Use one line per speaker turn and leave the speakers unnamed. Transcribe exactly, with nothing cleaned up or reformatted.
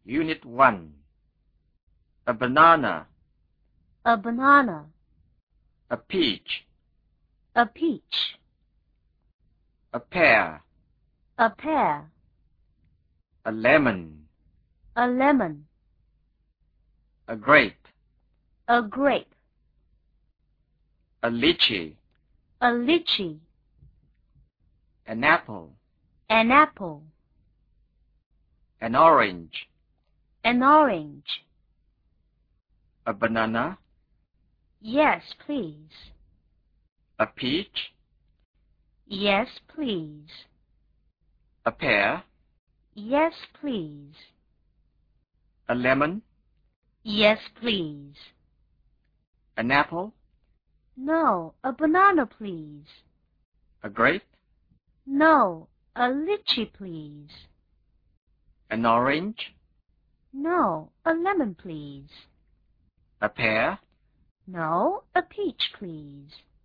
Unit one. A banana.
A banana.
A peach.
A peach.
A pear.
A pear.
A lemon.
A lemon.
A grape.
A grape.
A lychee.
A lychee.
An apple.
An apple.
An orange.
An orange.
A banana.
Yes, please.
A peach.
Yes, please.
A pear.
Yes, please.
A lemon.
Yes, please.
An apple.
No, a banana, please.
A grape.
No, a lychee, please.
An orange.
No, a lemon, please.
A pear.
No, a peach, please.